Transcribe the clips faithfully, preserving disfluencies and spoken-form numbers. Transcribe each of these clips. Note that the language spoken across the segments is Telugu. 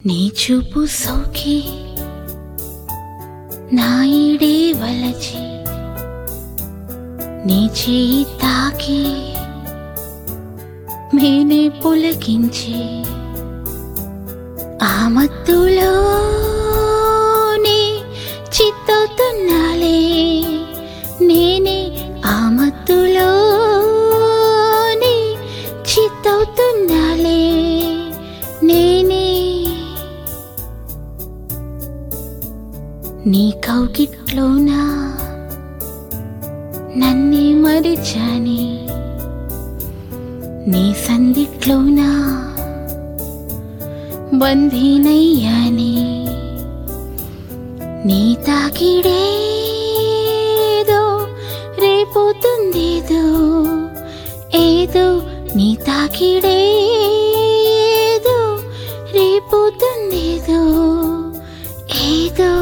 నీ చూపు సోకి నా ఈడే వలచి నీ చేయి తాకి మేనే పులకించి ఆ మత్తులోనే చిత్తవుతున్నాలే నేనే ఆ మత్తులోనే చిత్తవుతున్నాలే నేనే నీ కౌగిట్లోనా నన్నే మరిచాని నీ సందిట్లోనా బంధీనయ్యాని నీ తాకిడేదో రేపోతుందేదో ఏదో నీ తాకిడేదో రేపోతుందేదో ఏదో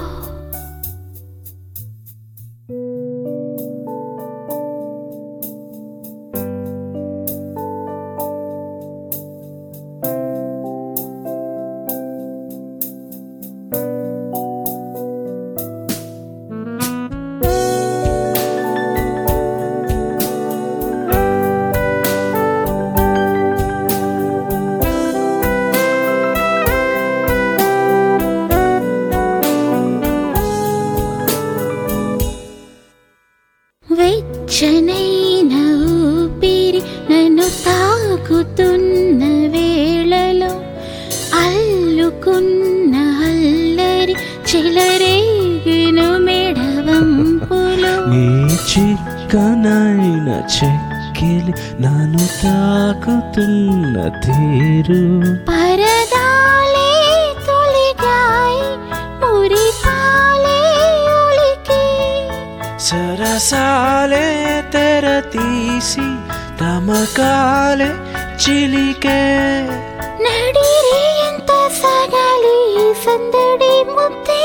వెచ్చనైన ఊపిరి నన్ను తాకుతున్న వేళలో అల్లుకున్న అల్లరి చెలరేగిన మెడవంపులో నీ చిక్కనైన చెక్కిలి నన్ను తాకుతున్న తీరు పరదాలే తొలిగాయి మురిపాలే ఒలికి సరసాలే తెర తీసి తమకాలే చిలికే నడిరే ఎంత సాగాలి సందడి ముద్దే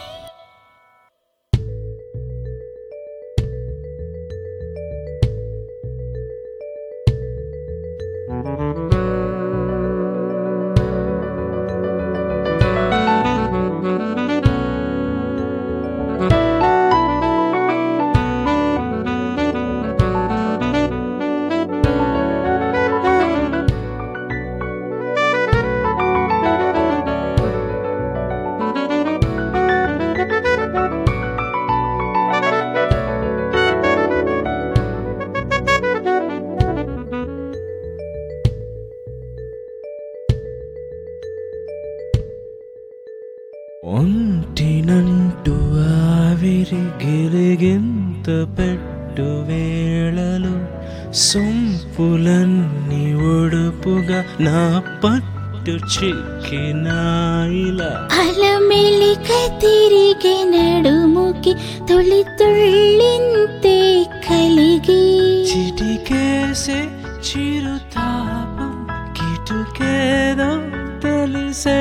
ఒంటినంటూ ఆవిరి గిలిగింత పెట్టు వేళలో సొంపులన్నీ ఒడుపుగా నా పట్టు చిక్కినాయిలా అలమెలిక తిరిగి నడుముకి తొలి తుళ్ళింతే కలిగి చిటికేసే చిరుతాపం కిటుకేదో తెలిసే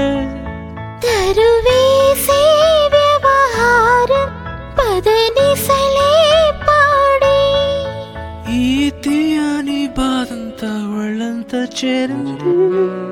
తరువేసే వ్యవహారం పదనిసలే పాడే ఈ తీయని బాధంతా ఒళ్ళంతా చేరింది